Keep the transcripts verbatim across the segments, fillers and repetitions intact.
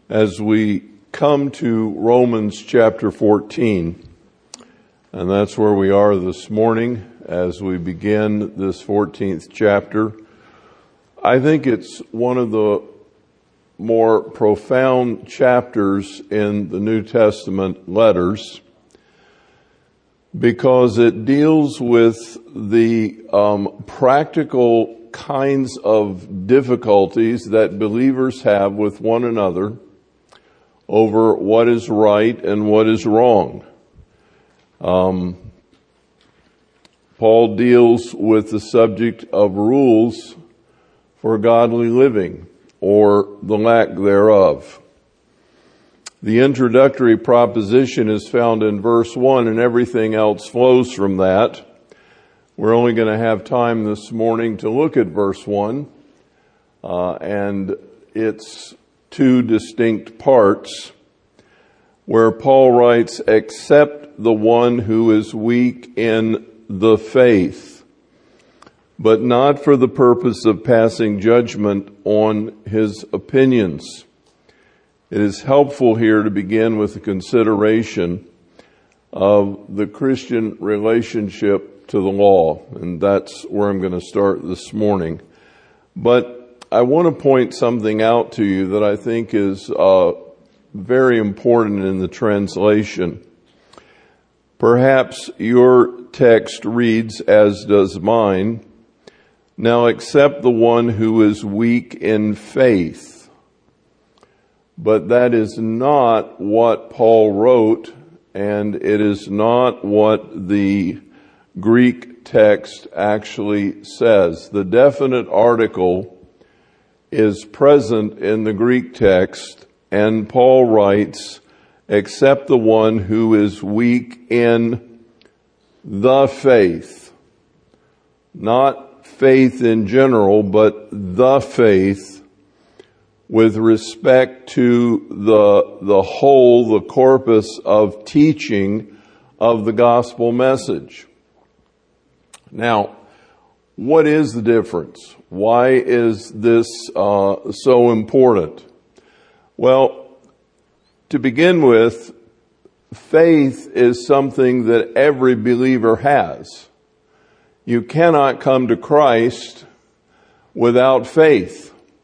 as we come to Romans chapter fourteen. And that's where we are this morning as we begin this fourteenth chapter. I think it's one of the more profound chapters in the New Testament letters because it deals with the um, practical kinds of difficulties that believers have with one another over what is right and what is wrong. Um, Paul deals with the subject of rules for godly living, or the lack thereof. The introductory proposition is found in verse one, and everything else flows from that. We're only going to have time this morning to look at verse one, uh, and its two distinct parts, where Paul writes, "Except the one who is weak in the faith, but not for the purpose of passing judgment on his opinions." It is helpful here to begin with a consideration of the Christian relationship to the law, and that's where I'm going to start this morning. But I want to point something out to you that I think is uh, very important in the translation. Perhaps your text reads, as does mine, "Now accept the one who is weak in faith." But that is not what Paul wrote, and it is not what the Greek text actually says. The definite article is present in the Greek text, and Paul writes, "Except the one who is weak in the faith." Not faith in general, but the faith with respect to the, the whole, the corpus of teaching of the gospel message. Now, what is the difference? Why is this uh, so important? Well, to begin with, faith is something that every believer has. You cannot come to Christ without faith.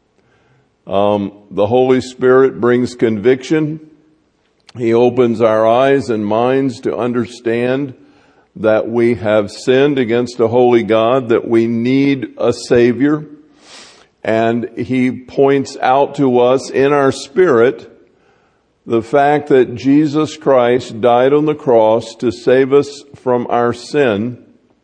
Um, the Holy Spirit brings conviction. He opens our eyes and minds to understand that we have sinned against a holy God, that we need a Savior. And He points out to us in our spirit the fact that Jesus Christ died on the cross to save us from our sin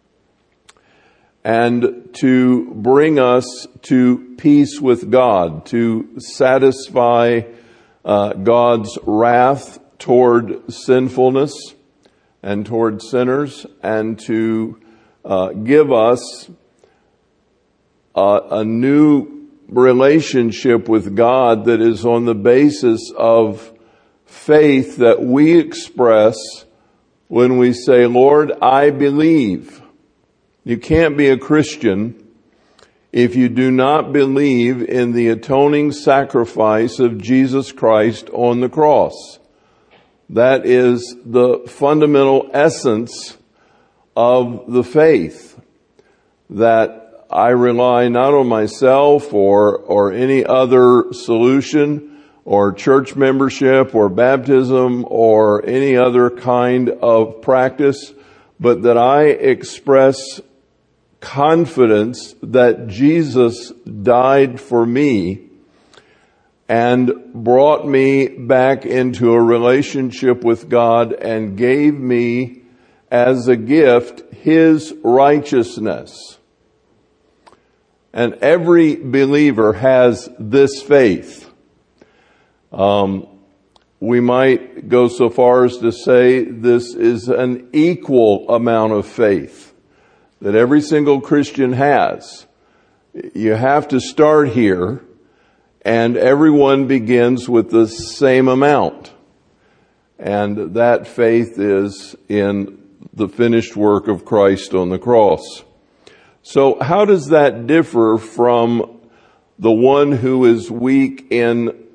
and to bring us to peace with God, to satisfy uh, God's wrath toward sinfulness and toward sinners, and to uh, give us a, a new relationship with God that is on the basis of faith that we express when we say, "Lord, I believe." You can't be a Christian if you do not believe in the atoning sacrifice of Jesus Christ on the cross. That is the fundamental essence of the faith, that I rely not on myself or, or any other solution or church membership or baptism or any other kind of practice, but that I express confidence that Jesus died for me and brought me back into a relationship with God and gave me as a gift His righteousness. And every believer has this faith. Um, we might go so far as to say this is an equal amount of faith that every single Christian has. You have to start here, and everyone begins with the same amount. And that faith is in the finished work of Christ on the cross. So how does that differ from the one who is weak in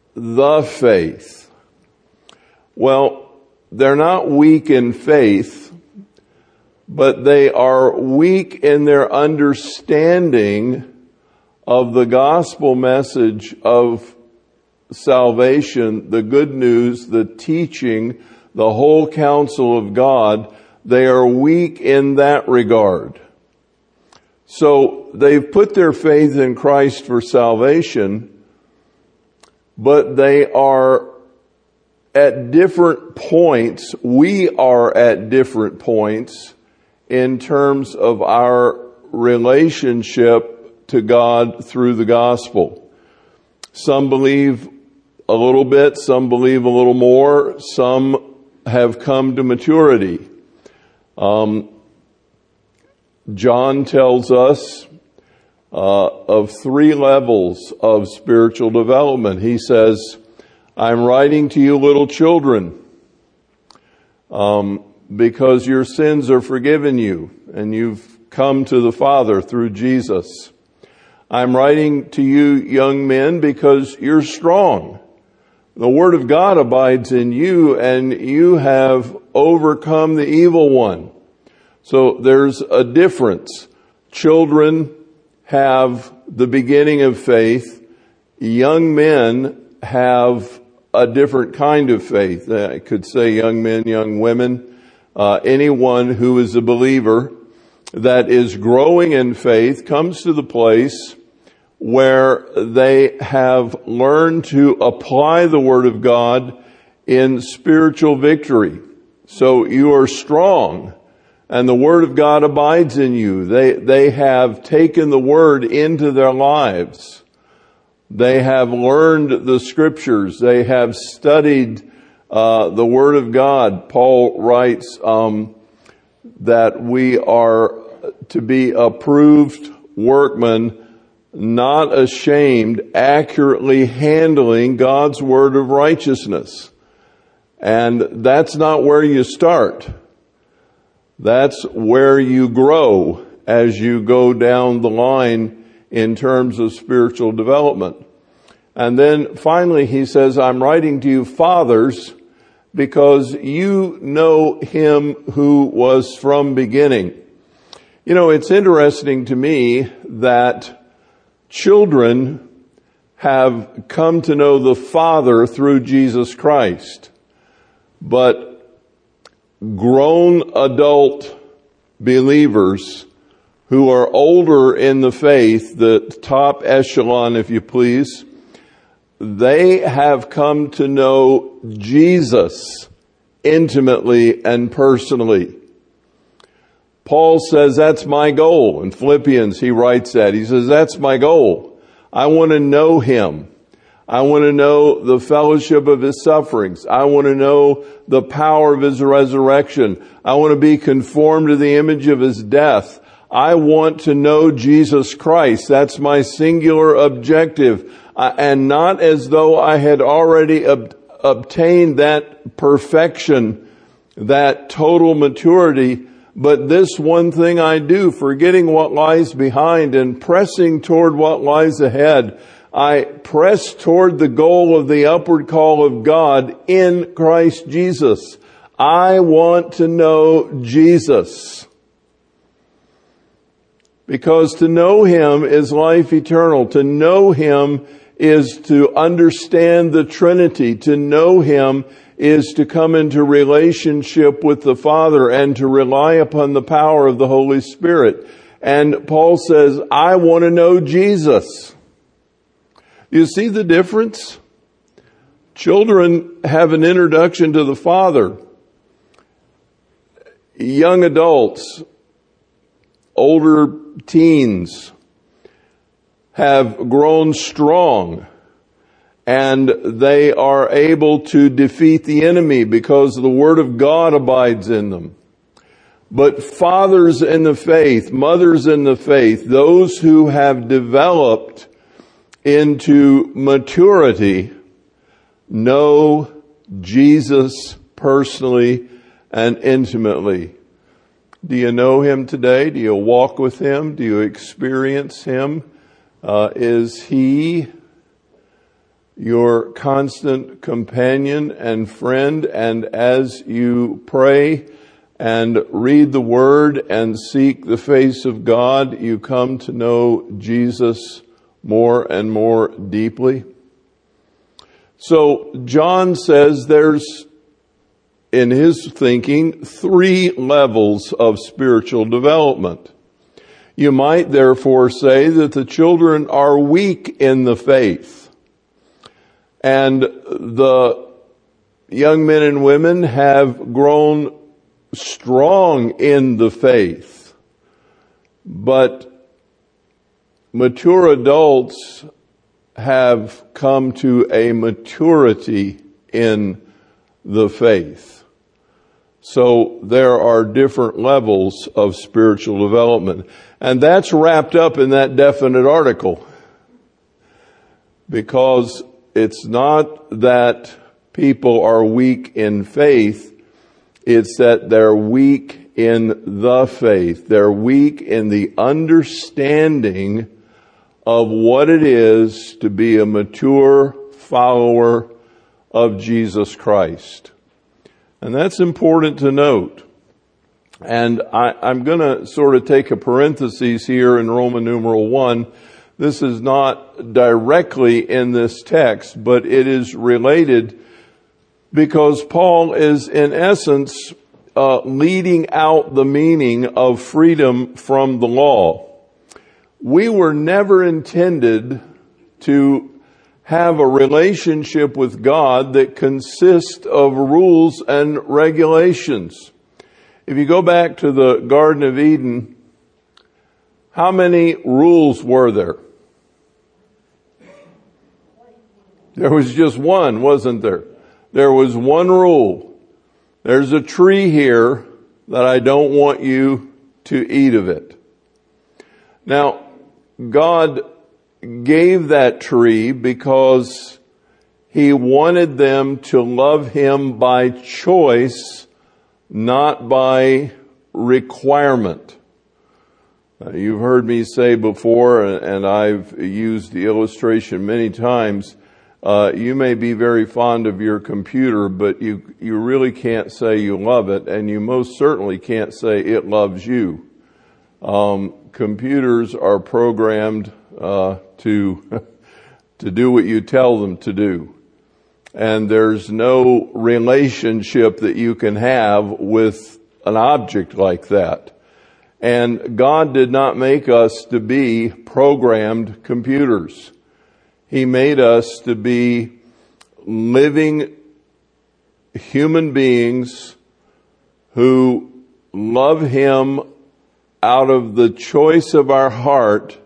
the faith. Well, they're not weak in faith, but they are weak in their understanding of the gospel message of salvation, the good news, the teaching, the whole counsel of God. They are weak in that regard. So they've put their faith in Christ for salvation, but they are at different points. We are at different points in terms of our relationship to God through the gospel. Some believe a little bit, some believe a little more, some have come to maturity. Um, John tells us uh, of three levels of spiritual development. He says, I'm writing to you, little children, um, because your sins are forgiven you, and you've come to the Father through Jesus. I'm writing to you, young men, because you're strong. The Word of God abides in you, and you have overcome the evil one. So there's a difference. Children have the beginning of faith. Young men have a different kind of faith. I could say young men, young women, uh, anyone who is a believer that is growing in faith comes to the place where they have learned to apply the Word of God in spiritual victory. So you are strong, and the Word of God abides in you. They, they have taken the Word into their lives. They have learned the Scriptures. They have studied uh, the Word of God. Paul writes um, that we are to be approved workmen, not ashamed, accurately handling God's Word of righteousness. And that's not where you start. That's where you grow as you go down the line in terms of spiritual development. And then finally he says, I'm writing to you, fathers, because you know him who was from beginning. You know, it's interesting to me that children have come to know the Father through Jesus Christ, but grown adult believers who are older in the faith, the top echelon, if you please, they have come to know Jesus intimately and personally. Paul says, that's my goal. In Philippians, he writes that. He says, that's my goal. I want to know him. I want to know the fellowship of his sufferings. I want to know the power of his resurrection. I want to be conformed to the image of his death. I want to know Jesus Christ. That's my singular objective. And not as though I had already ob- obtained that perfection, that total maturity, but this one thing I do, forgetting what lies behind and pressing toward what lies ahead. I press toward the goal of the upward call of God in Christ Jesus. I want to know Jesus. Because to know him is life eternal. To know him is to understand the Trinity. To know him is to come into relationship with the Father and to rely upon the power of the Holy Spirit. And Paul says, I want to know Jesus. You see the difference? Children have an introduction to the Father. Young adults, older teens have grown strong, and they are able to defeat the enemy because the Word of God abides in them. But fathers in the faith, mothers in the faith, those who have developed into maturity, know Jesus personally and intimately. Do you know him today? Do you walk with him? Do you experience him? Uh, is he your constant companion and friend, and as you pray and read the Word and seek the face of God, you come to know Jesus more and more deeply. So John says there's, in his thinking, three levels of spiritual development. You might therefore say that the children are weak in the faith, and the young men and women have grown strong in the faith. But mature adults have come to a maturity in the faith. So there are different levels of spiritual development. And that's wrapped up in that definite article. Because it's not that people are weak in faith, it's that they're weak in the faith. They're weak in the understanding of what it is to be a mature follower of Jesus Christ. And that's important to note. And I, I'm going to sort of take a parenthesis here in Roman numeral one. This is not directly in this text, but it is related because Paul is in essence uh, leading out the meaning of freedom from the law. We were never intended to have a relationship with God that consists of rules and regulations. If you go back to the Garden of Eden, how many rules were there? There was just one, wasn't there? There was one rule. There's a tree here that I don't want you to eat of it. Now, God gave that tree because He wanted them to love Him by choice, not by requirement. Uh, you've heard me say before, and I've used the illustration many times, uh, you may be very fond of your computer, but you, you really can't say you love it, and you most certainly can't say it loves you. Um, computers are programmed uh, to to do what you tell them to do. And there's no relationship that you can have with an object like that. And God did not make us to be programmed computers. He made us to be living human beings who love Him out of the choice of our heart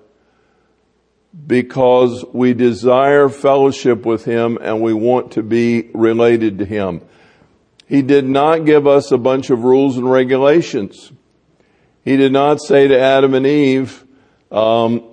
because we desire fellowship with Him and we want to be related to Him. He did not give us a bunch of rules and regulations. He did not say to Adam and Eve, um,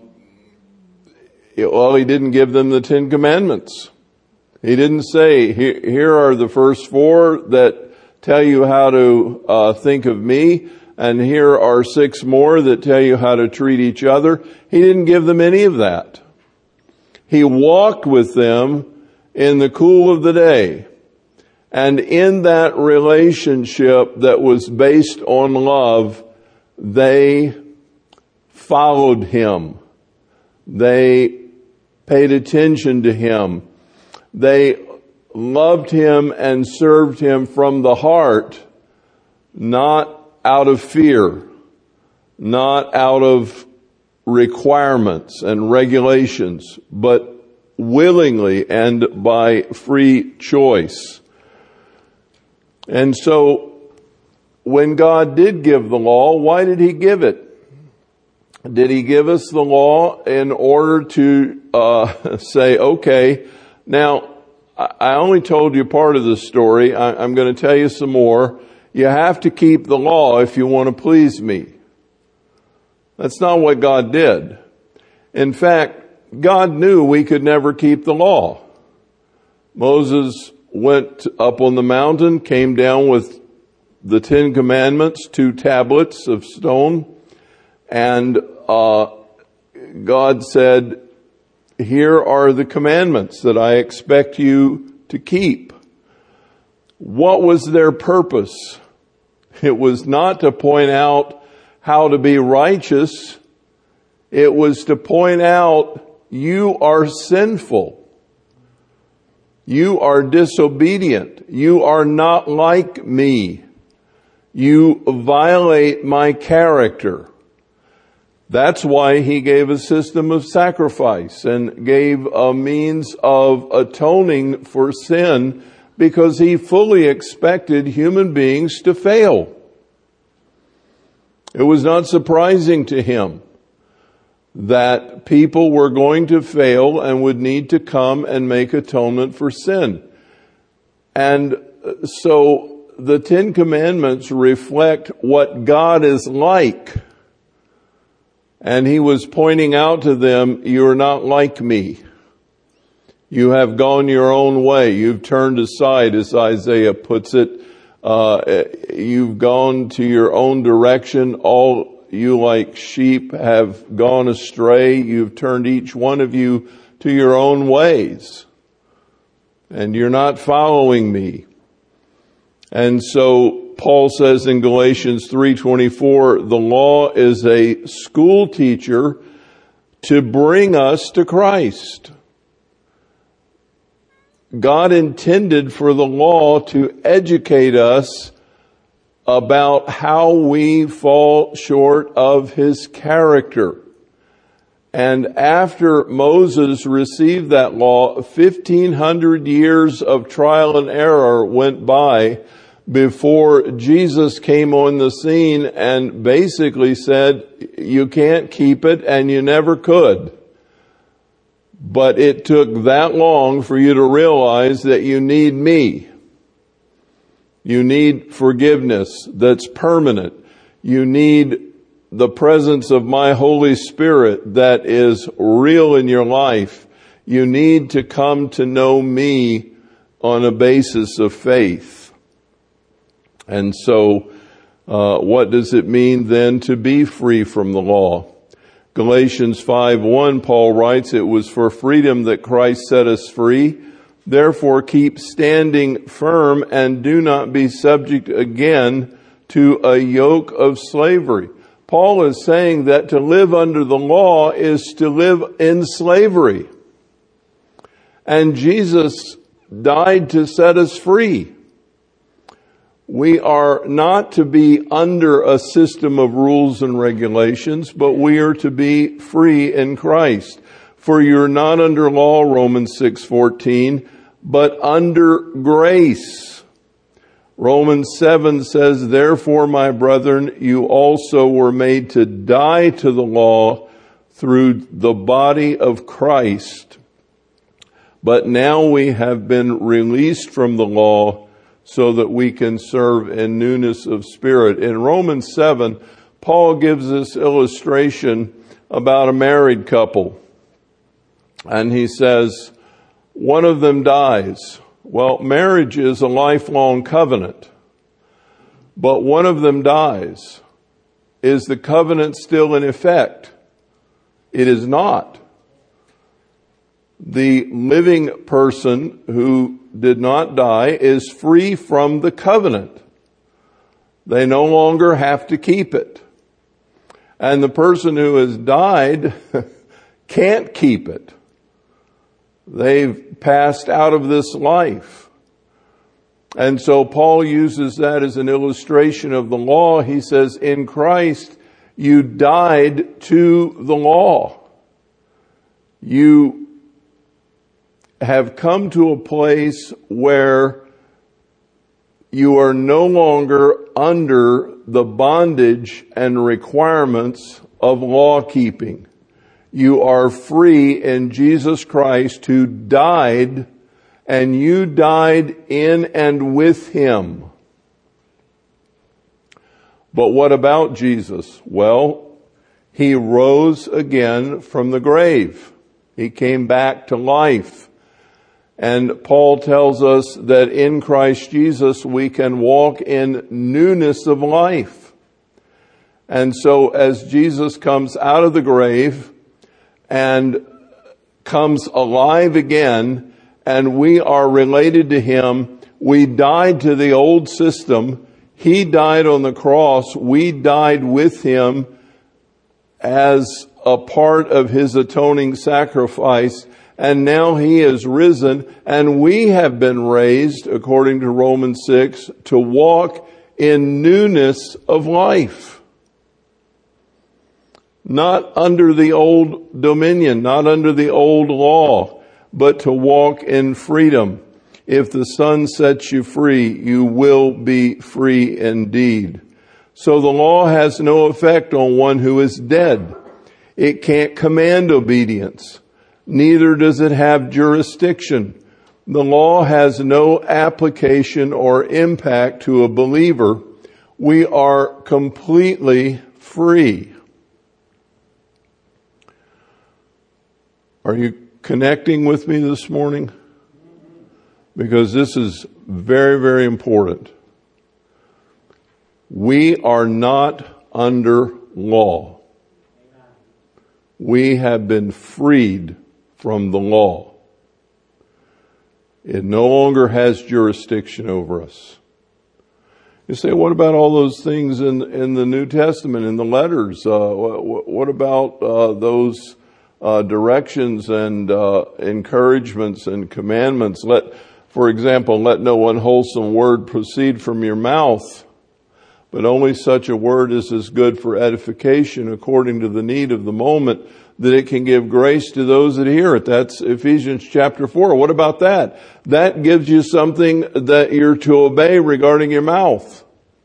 well, He didn't give them the Ten Commandments. He didn't say, here, here are the first four that tell you how to uh, think of me, and here are six more that tell you how to treat each other. He didn't give them any of that. He walked with them in the cool of the day. And in that relationship that was based on love, they followed Him. They paid attention to Him. They loved Him and served Him from the heart, not out of fear, not out of requirements and regulations, but willingly and by free choice. And so, when God did give the law, why did He give it? Did He give us the law in order to uh, say, okay, now, I only told you part of the story. I, I'm going to tell you some more. You have to keep the law if you want to please me. That's not what God did. In fact, God knew we could never keep the law. Moses went up on the mountain, came down with the Ten Commandments, two tablets of stone, and uh, God said, here are the commandments that I expect you to keep. What was their purpose? It was not to point out how to be righteous. It was to point out you are sinful. You are disobedient. You are not like me. You violate my character. That's why he gave a system of sacrifice and gave a means of atoning for sin, because he fully expected human beings to fail. It was not surprising to him that people were going to fail and would need to come and make atonement for sin. And so the Ten Commandments reflect what God is like. And he was pointing out to them, you're not like me. You have gone your own way. You've turned aside, as Isaiah puts it. Uh, you've gone to your own direction. All you like sheep have gone astray. You've turned each one of you to your own ways. And you're not following me. And so Paul says in Galatians three twenty-four, the law is a school teacher to bring us to Christ. God intended for the law to educate us about how we fall short of his character. And after Moses received that law, fifteen hundred years of trial and error went by before Jesus came on the scene and basically said, you can't keep it and you never could. But it took that long for you to realize that you need me. You need forgiveness that's permanent. You need the presence of my Holy Spirit that is real in your life. You need to come to know me on a basis of faith. And so, uh, what does it mean then to be free from the law? Galatians five one, Paul writes, it was for freedom that Christ set us free. Therefore keep standing firm and do not be subject again to a yoke of slavery. Paul is saying that to live under the law is to live in slavery. And Jesus died to set us free. We are not to be under a system of rules and regulations, but we are to be free in Christ. For you're not under law, Romans six fourteen, but under grace. Romans seven says, therefore, my brethren, you also were made to die to the law through the body of Christ. But now we have been released from the law so that we can serve in newness of spirit. In Romans seven, Paul gives this illustration about a married couple. And he says, one of them dies. Well, marriage is a lifelong covenant. But one of them dies. Is the covenant still in effect? It is not. The living person who did not die is free from the covenant. They no longer have to keep it. And the person who has died can't keep it. They've passed out of this life. And so Paul uses that as an illustration of the law. He says, in Christ, you died to the law. You have come to a place where you are no longer under the bondage and requirements of law keeping. You are free in Jesus Christ, who died, and you died in and with him. But what about Jesus? Well, he rose again from the grave. He came back to life. And Paul tells us that in Christ Jesus we can walk in newness of life. And so as Jesus comes out of the grave and comes alive again, and we are related to him. We died to the old system. He died on the cross. We died with him as a part of his atoning sacrifice. And now he is risen, and we have been raised, according to Romans six, to walk in newness of life. Not under the old dominion, not under the old law, but to walk in freedom. If the Son sets you free, you will be free indeed. So the law has no effect on one who is dead. It can't command obedience. Neither does it have jurisdiction. The law has no application or impact to a believer. We are completely free. Are you connecting with me this morning? Because this is very, very important. We are not under law. We have been freed from the law. It no longer has jurisdiction over us. You say, what about all those things in in the New Testament, in the letters? Uh, what, what about uh, those uh, directions and uh, encouragements and commandments? Let, for example, let no unwholesome word proceed from your mouth, but only such a word as is good for edification according to the need of the moment, that it can give grace to those that hear it. That's Ephesians chapter four. What about that? That gives you something that you're to obey regarding your mouth.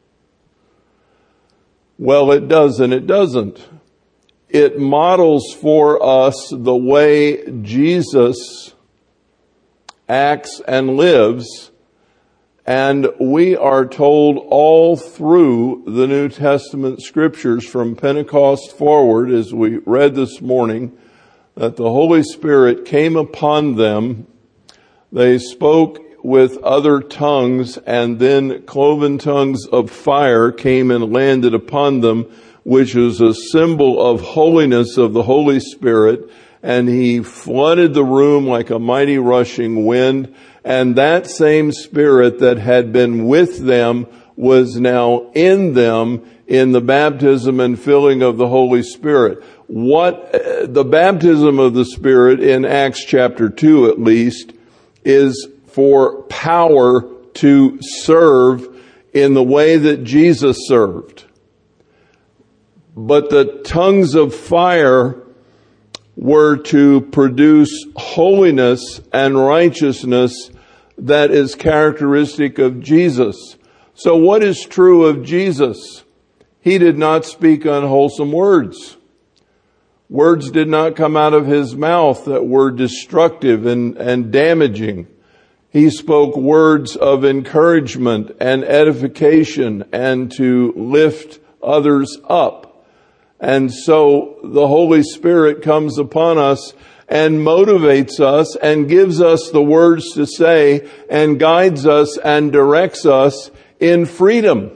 Well, it does and it doesn't. It models for us the way Jesus acts and lives. And we are told all through the New Testament scriptures from Pentecost forward, as we read this morning, that the Holy Spirit came upon them. They spoke with other tongues, and then cloven tongues of fire came and landed upon them, which is a symbol of holiness of the Holy Spirit. And he flooded the room like a mighty rushing wind. And that same Spirit that had been with them was now in them in the baptism and filling of the Holy Spirit. What the baptism of the Spirit in Acts chapter two, at least, is for power to serve in the way that Jesus served. But the tongues of fire were to produce holiness and righteousness that is characteristic of Jesus. So what is true of Jesus? He did not speak unwholesome words. Words did not come out of his mouth that were destructive and, and damaging. He spoke words of encouragement and edification and to lift others up. And so the Holy Spirit comes upon us and motivates us and gives us the words to say and guides us and directs us in freedom.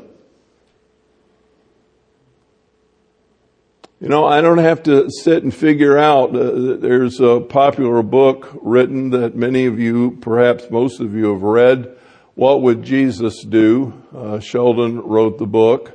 You know, I don't have to sit and figure out. Uh, there's a popular book written that many of you, perhaps most of you, have read. What Would Jesus Do? Uh, Sheldon wrote the book.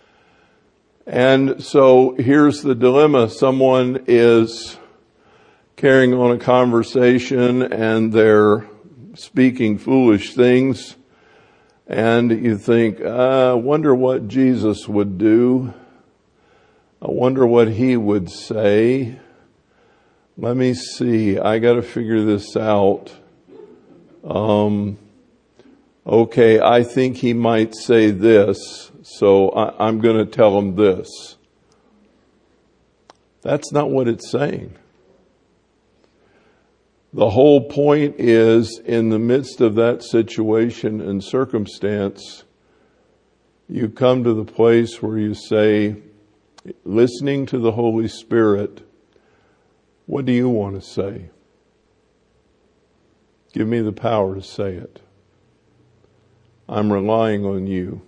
And so here's the dilemma. Someone is carrying on a conversation and they're speaking foolish things. And you think, I wonder what Jesus would do. I wonder what he would say. Let me see. I got to figure this out. Um, okay, I think he might say this, so I, I'm going to tell him this. That's not what it's saying. The whole point is, in the midst of that situation and circumstance, you come to the place where you say, listening to the Holy Spirit, what do you want to say? Give me the power to say it. I'm relying on you.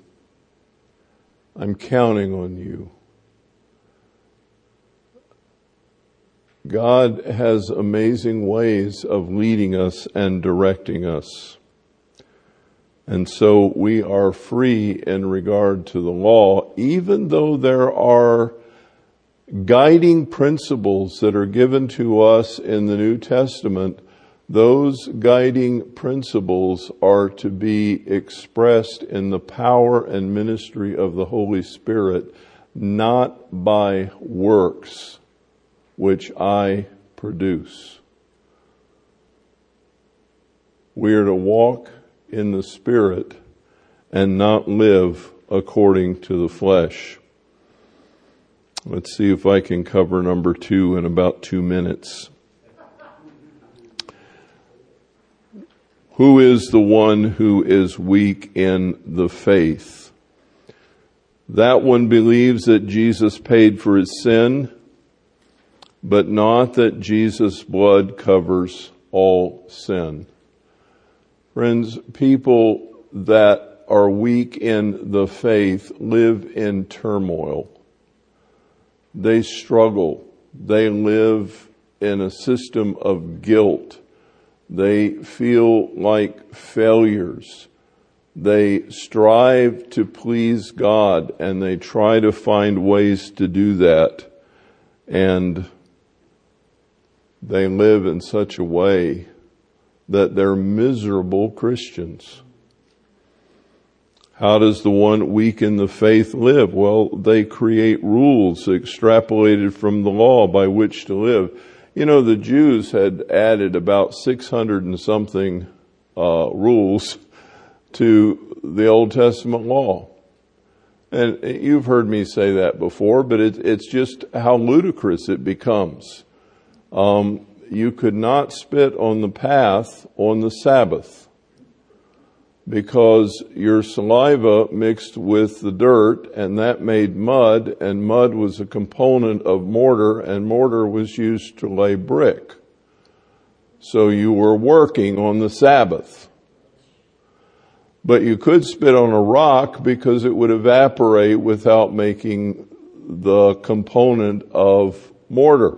I'm counting on you. God has amazing ways of leading us and directing us. And so we are free in regard to the law, even though there are guiding principles that are given to us in the New Testament. Those guiding principles are to be expressed in the power and ministry of the Holy Spirit, not by works which I produce. We are to walk in the Spirit and not live according to the flesh. Let's see if I can cover number two in about two minutes. Who is the one who is weak in the faith? That one believes that Jesus paid for his sin, but not that Jesus' blood covers all sin. Friends, people that are weak in the faith live in turmoil. They struggle. They live in a system of guilt. They feel like failures. They strive to please God, and they try to find ways to do that. And they live in such a way that they're miserable Christians. How does the one weak in the faith live? Well, they create rules extrapolated from the law by which to live. You know, the Jews had added about six hundred and something uh, rules to the Old Testament law. And you've heard me say that before, but it, it's just how ludicrous it becomes. Um, you could not spit on the path on the Sabbath, because your saliva mixed with the dirt, and that made mud, and mud was a component of mortar, and mortar was used to lay brick. So you were working on the Sabbath. But you could spit on a rock because it would evaporate without making the component of mortar.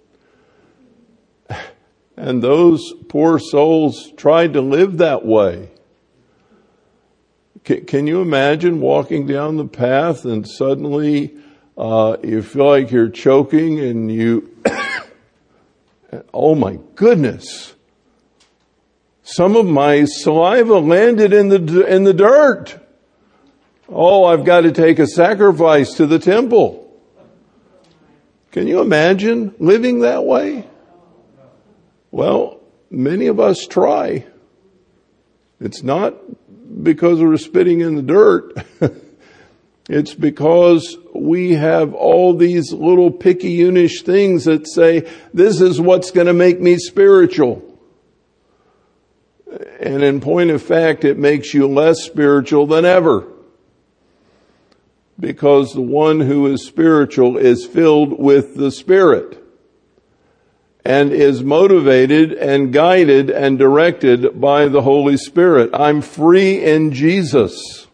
And those poor souls tried to live that way. Can you imagine walking down the path and suddenly uh, you feel like you're choking and you, oh my goodness, some of my saliva landed in the in the dirt. Oh, I've got to take a sacrifice to the temple. Can you imagine living that way? Well, many of us try. It's not because we're spitting in the dirt. It's because we have all these little picayunish things that say, this is what's going to make me spiritual. And in point of fact, it makes you less spiritual than ever. Because the one who is spiritual is filled with the Spirit, and is motivated and guided and directed by the Holy Spirit. I'm free in Jesus.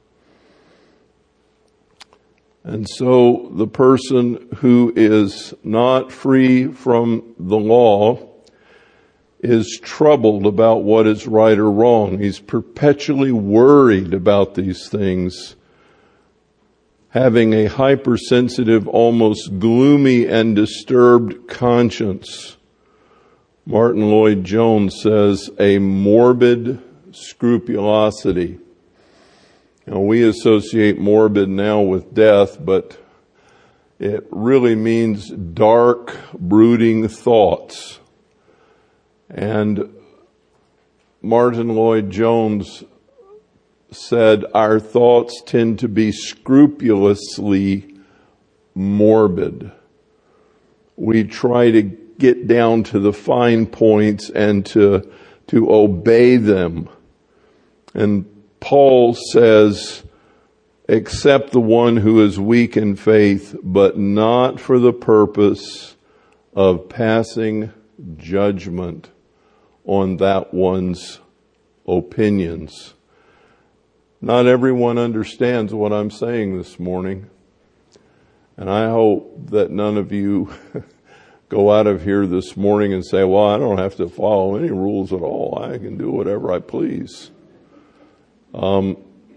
And so the person who is not free from the law is troubled about what is right or wrong. He's perpetually worried about these things, having a hypersensitive, almost gloomy and disturbed conscience. Martin Lloyd-Jones says, a morbid scrupulosity. Now, we associate morbid now with death, but it really means dark, brooding thoughts. And Martin Lloyd-Jones said, our thoughts tend to be scrupulously morbid. We try to get down to the fine points and to, to obey them. And Paul says, accept the one who is weak in faith, but not for the purpose of passing judgment on that one's opinions. Not everyone understands what I'm saying this morning. And I hope that none of you go out of here this morning and say, well, I don't have to follow any rules at all. I can do whatever I please. Um,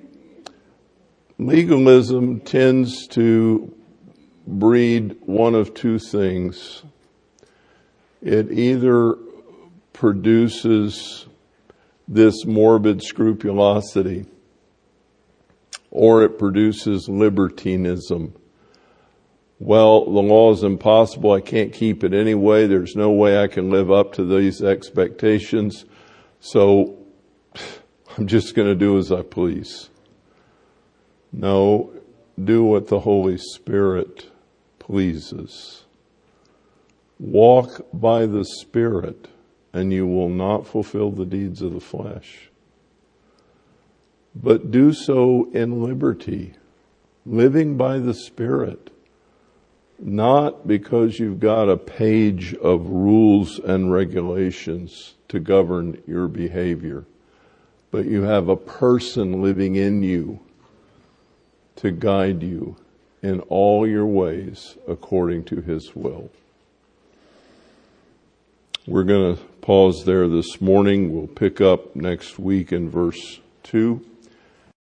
legalism tends to breed one of two things. It either produces this morbid scrupulosity, or it produces libertinism. Well, the law is impossible. I can't keep it anyway. There's no way I can live up to these expectations. So I'm just going to do as I please. No, do what the Holy Spirit pleases. Walk by the Spirit, and you will not fulfill the deeds of the flesh. But do so in liberty, living by the Spirit. Not because you've got a page of rules and regulations to govern your behavior, but you have a person living in you to guide you in all your ways according to His will. We're going to pause there this morning. We'll pick up next week in verse two.